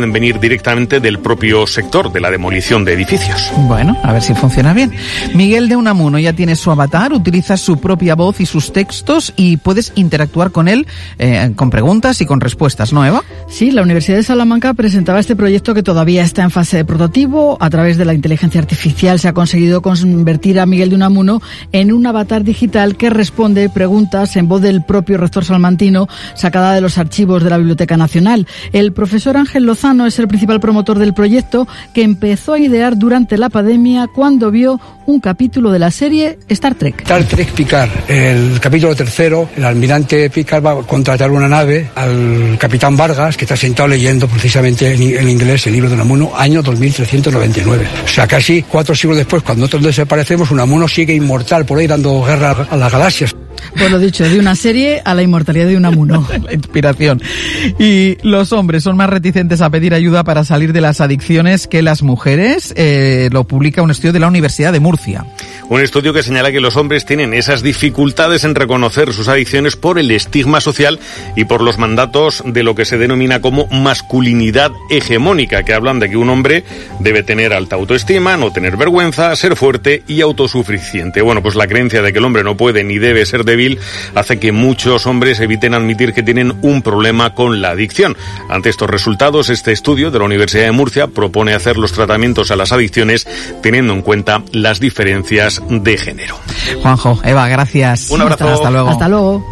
pueden venir directamente del propio sector de la demolición de edificios. Bueno, a ver si funciona bien. Miguel de Unamuno ya tiene su avatar, utiliza su propia voz y sus textos y puedes interactuar con él con preguntas y con respuestas, ¿no, Eva? Sí, la Universidad de Salamanca presentaba este proyecto que todavía está en fase de prototipo. A través de la inteligencia artificial se ha conseguido convertir a Miguel de Unamuno en un avatar digital que responde preguntas en voz del propio rector salmantino, sacada de los archivos de la Biblioteca Nacional. El profesor Ángel Lozano es el principal promotor del proyecto, que empezó a idear durante la pandemia cuando vio un capítulo de la serie Star Trek. Star Trek Picard, el capítulo 3, el almirante Picard va a contratar una nave al capitán Vargas, que está sentado leyendo precisamente en inglés el libro de Unamuno, año 2399. O sea, casi 4 siglos después, cuando nosotros desaparecemos, Unamuno sigue inmortal por ahí dando guerra a las galaxias. Pues lo dicho, de una serie a la inmortalidad de Unamuno. La inspiración. Y los hombres son más reticentes a pedir ayuda para salir de las adicciones que las mujeres. Lo publica un estudio de la Universidad de Murcia. Un estudio que señala que los hombres tienen esas dificultades en reconocer sus adicciones por el estigma social y por los mandatos de lo que se denomina como masculinidad hegemónica, que hablan de que un hombre debe tener alta autoestima, no tener vergüenza, ser fuerte y autosuficiente. Bueno, pues la creencia de que el hombre no puede ni debe ser débil hace que muchos hombres eviten admitir que tienen un problema con la adicción. Ante estos resultados, este estudio de la Universidad de Murcia propone hacer los tratamientos a las adicciones teniendo en cuenta las diferencias de género. Juanjo, Eva, gracias. Un abrazo. Hasta luego. Hasta luego.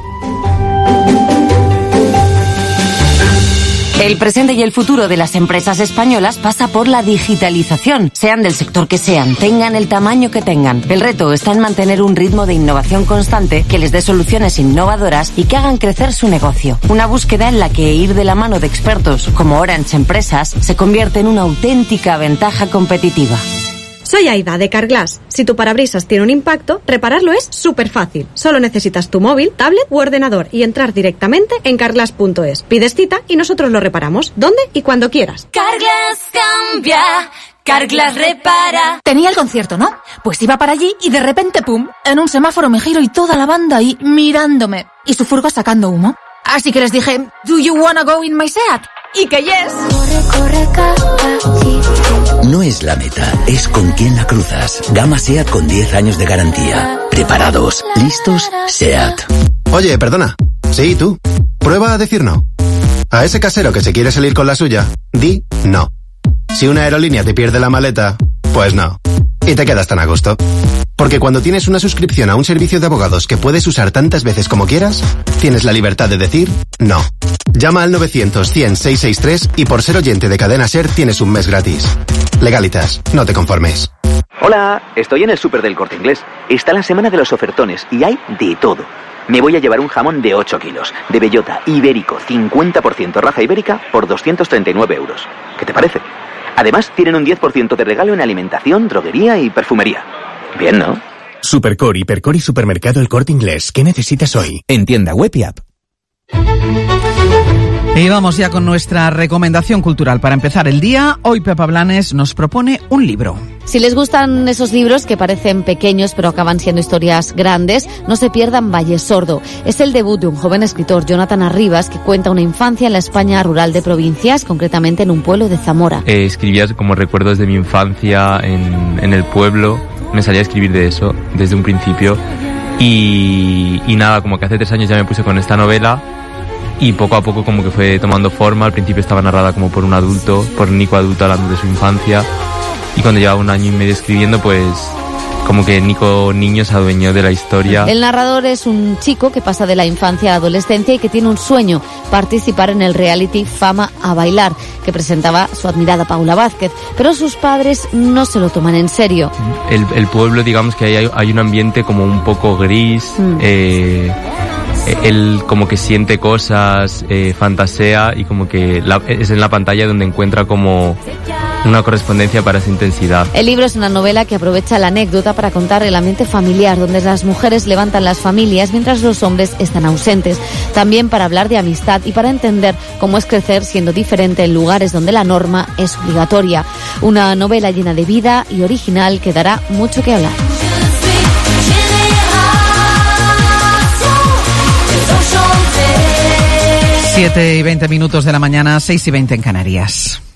El presente y el futuro de las empresas españolas pasa por la digitalización, sean del sector que sean, tengan el tamaño que tengan. El reto está en mantener un ritmo de innovación constante que les dé soluciones innovadoras y que hagan crecer su negocio. Una búsqueda en la que ir de la mano de expertos como Orange Empresas se convierte en una auténtica ventaja competitiva. Soy Aida, de Carglass. Si tu parabrisas tiene un impacto, repararlo es súper fácil. Solo necesitas tu móvil, tablet u ordenador y entrar directamente en carglass.es. Pides cita y nosotros lo reparamos, donde y cuando quieras. Carglass cambia, Carglass repara. Tenía el concierto, ¿no? Pues iba para allí y de repente, ¡pum!, en un semáforo me giro y toda la banda ahí mirándome. Y su furgo sacando humo. Así que les dije, ¿Do you wanna go in my Seat? Y que yes. No es la meta, es con quién la cruzas. Gama SEAT con 10 años de garantía. Preparados, listos, SEAT. Oye, perdona. Sí, tú. Prueba a decir no. A ese casero que se quiere salir con la suya, di no. Si una aerolínea te pierde la maleta, pues no. Y te quedas tan a gusto. Porque cuando tienes una suscripción a un servicio de abogados que puedes usar tantas veces como quieras, tienes la libertad de decir no. Llama al 900-100-663 y por ser oyente de Cadena SER tienes un mes gratis. Legalitas, no te conformes. Hola, estoy en el súper del Corte Inglés. Está la semana de los ofertones y hay de todo. Me voy a llevar un jamón de 8 kilos, de bellota, ibérico, 50% raza ibérica, por 239 euros. ¿Qué te parece? Además, tienen un 10% de regalo en alimentación, droguería y perfumería. Bien, ¿no? Supercore, Hipercore y Supermercado El Corte Inglés. ¿Qué necesitas hoy? En tienda web y app. Y vamos ya con nuestra recomendación cultural. Para empezar el día, hoy Pepa Blanes nos propone un libro. Si les gustan esos libros que parecen pequeños pero acaban siendo historias grandes, no se pierdan Valle Sordo. Es el debut de un joven escritor, Jonathan Arribas, que cuenta una infancia en la España rural de provincias, concretamente en un pueblo de Zamora. Escribía como recuerdos de mi infancia en el pueblo. Me salía a escribir de eso desde un principio. Y nada, como que hace 3 años ya me puse con esta novela. Y poco a poco como que fue tomando forma. Al principio estaba narrada como por un adulto, por Nico adulto hablando de su infancia. Y cuando llevaba 1 año y medio escribiendo, pues como que Nico niño se adueñó de la historia. El narrador es un chico que pasa de la infancia a la adolescencia y que tiene un sueño: participar en el reality Fama a Bailar, que presentaba su admirada Paula Vázquez. Pero sus padres no se lo toman en serio. El pueblo, digamos que hay un ambiente como un poco gris. Él como que siente cosas, fantasea y como que es en la pantalla donde encuentra como una correspondencia para esa intensidad. El libro es una novela que aprovecha la anécdota para contar el ambiente familiar, donde las mujeres levantan las familias mientras los hombres están ausentes. También para hablar de amistad y para entender cómo es crecer siendo diferente en lugares donde la norma es obligatoria. Una novela llena de vida y original que dará mucho que hablar. 7:20 de la mañana, 6:20 en Canarias.